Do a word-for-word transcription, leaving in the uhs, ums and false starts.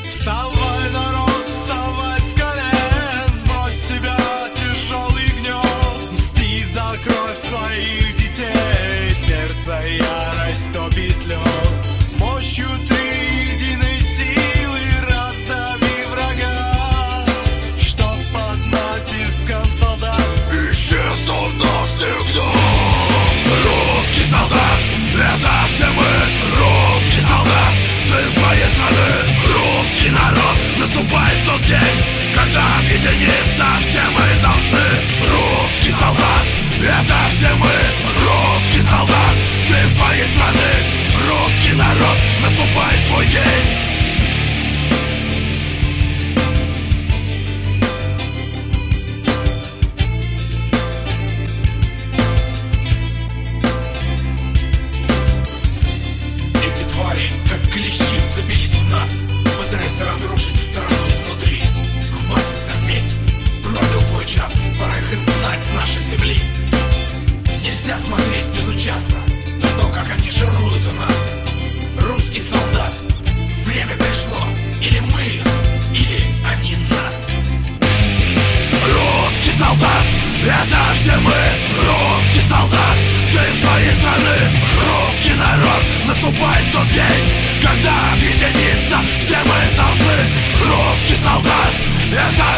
Вставай, народ, вставай с колен, сбрось с себя тяжелый гнет. Мсти за кровь своих детей, сердце ярость топит лед. Мощью ты единой силы раздави врага, чтоб под натиском солдат исчез навсегда. Русский солдат, это все мы. Русский солдат, сын своей страны. Русский народ, наступает тот день, когда объединиться все мы должны. Русский солдат, это все мы. Русский солдат, сын своей страны. Русский народ, наступает твой день. Как клещи вцепились в нас, пытаясь разрушить страну изнутри. Хватит терпеть, пробил твой час, пора их изгнать с нашей земли. Нельзя смотреть безучастно на то, как они жируют у нас. Русский солдат, время пришло, или мы их, или они нас. Русский солдат, это все мы. Русский солдат, сын своей страны. Русский народ, наступает тот день, когда объединиться все мы должны. Русский солдат, это